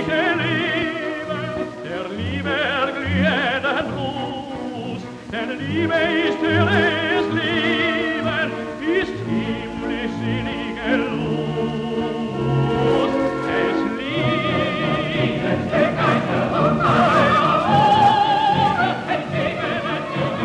Liebe ist es Leben, ist himmlisch sinnige Lust. Es liebet der Geister und mein Amor, es segnet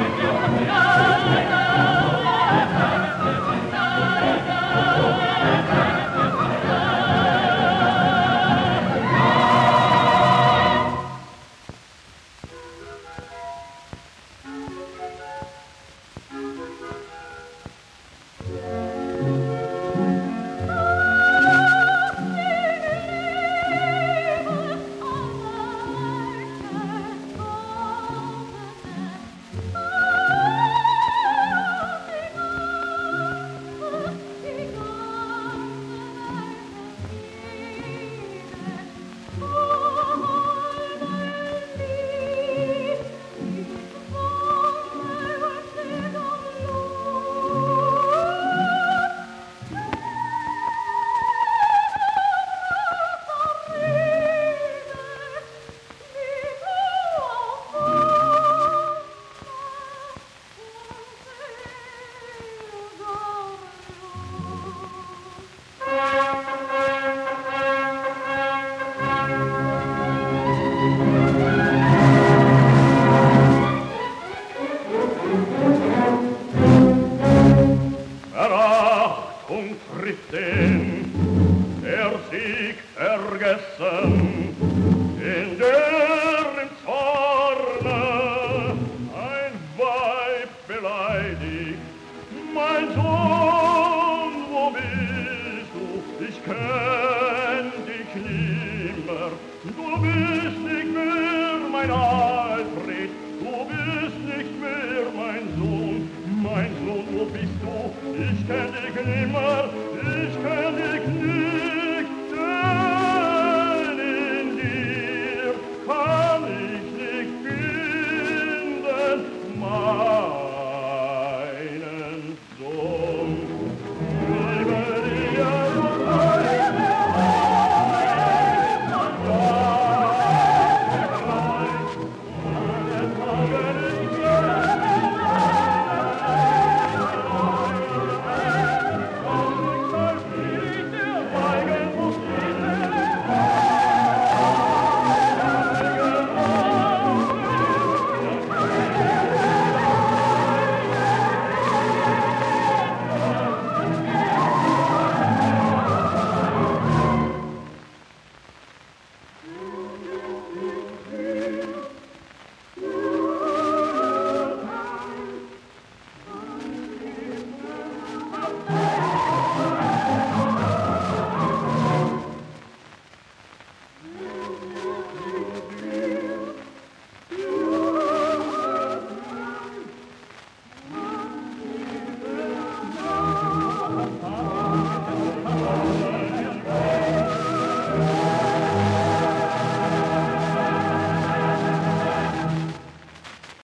Verachtung trifft den, der Sieg vergessen, in der im Zorne ein Weib beleidigt. Mein Sohn, wo bist du? Ich kenn dich nimmer. Du bist nicht mehr mein Alfred, du bist nicht mehr mein Sohn. Mein Sohn, wo bist du? Ich kenn dich nimmer, ich kenn dich nimmer.